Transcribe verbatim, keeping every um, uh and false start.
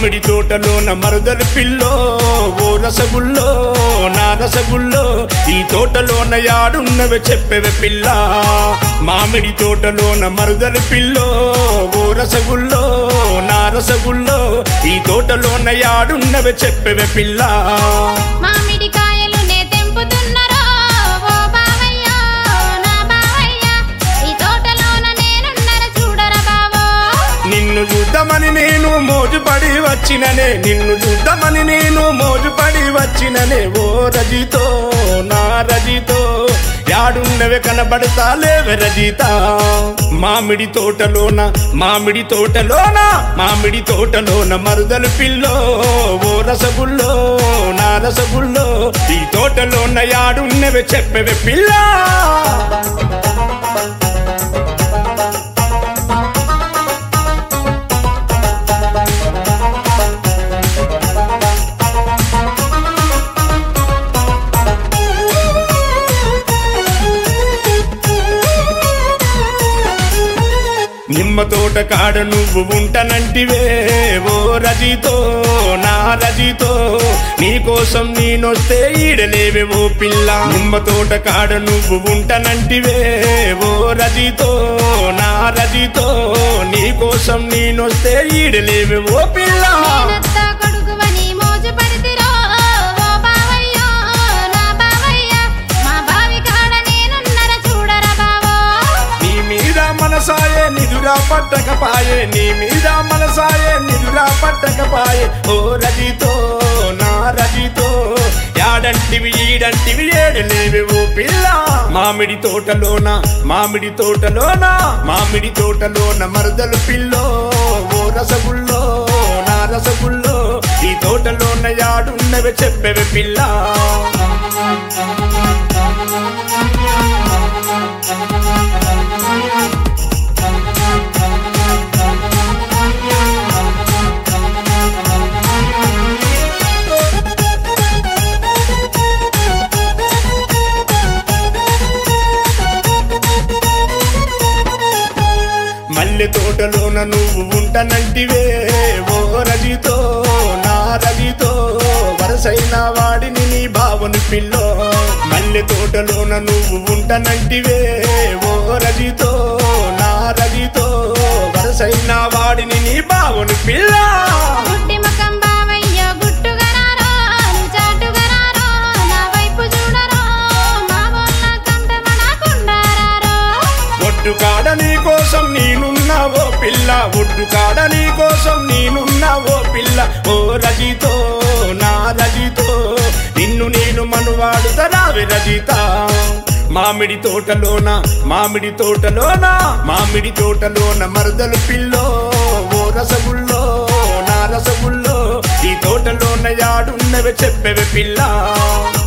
మామిడి తోటలోన మరుదలు పిల్లో ఓ రసగుల్లో నా రసగుల్లో ఈ తోటలోన యాడున్నవే చెప్పవే పిల్ల మామిడి తోటలోన మరుదలు పిల్లో ఓ రసగుల్లో నా రసగుల్లో ఈ తోటలోన యాడున్నవే చెప్పవే పిల్ల మామిడి కాయలు నే తెంపుతున్నరో ఓ బావయ్య నా బావయ్య ఈ తోటలోన నేనున్నర చూడర బావో నిన్ను చూద్దామని నేను మోజుపడి వచ్చిననే నిన్ను చూద్దామని నేను మోజుపడి వచ్చిననే ఓ రజితో నా రజితో యాడున్నవే కనబడతాలేవే రజిత మామిడి తోటలోన మామిడి తోటలోన మామిడి తోటలోన మరుదలు పిల్లో ఓ రసగుల్లో నా రసగుల్లో ఈ తోటలోన యాడున్నవే చెప్పవే పిల్ల నిమ్మ తోట కాడ నువ్వు ఉంటనంటివే ఓ రజితో నా రజితో నీకోసం నేనొస్తే ఈడలేవే ఓ పిల్ల నిమ్మ తోట కాడ నువ్వు ఉంటనంటివే ఓ రజితో నా రజితో నీకోసం నేనొస్తే ఈడలేవే ఓ పిల్ల నేనత్త కొడుకువని మోజు పడితిరో ఓ బావయ్య నా బావయ్య మా బావి కాడ నేనున్నర చూడర బావో నీ మీద మనసాయే నిదురా పట్టకపాయే నీ మీద మనసాయే నిదురా పట్టకపాయే ఓ రజితో నా రజితో యాడంటివి ఈడంటివి ఏడలేవే ఓ పిల్ల మామిడి తోటలోన మామిడి తోటలోన మామిడి తోటలోన మరదలు పిల్లో ఓ రసగుల్లో నా రసగుల్లో ఈ తోటలోన యాడున్నవే చెప్పవే పిల్ల మల్లె తోటలోన నువ్వు ఉంటనంటివే ఓ రజితో నా రజితో వరసైన వాడిని నీ బావని పిల్లో మల్లె తోటలోన నువ్వు ఉంటనంటివే ఓ రజితో నా రజితో వరసైన వాడిని నీ బావని పిల్ల గుడ్డి ముఖం బావయ్య గుట్టుగరారో నువ్వు చాటుగరారో నా వైపు చూడరో మా వల్ల కంటమనకుండారారో ఒడ్డు కాడ నీ కోసం నేనున్నావో పిల్ల ఒడ్డు కాడ నీ కోసం నేనున్నావో పిల్ల ఓ రజితో నా రజితో నిన్ను నేను మనువాడుతరావే రజిత మామిడి తోటలోన మామిడి తోటలోన మామిడి తోటలోన మరదలు పిల్లో ఓ రసగుల్లో నా రసగుల్లో ఈ తోటలోన యాడున్నవే చెప్పవే పిల్ల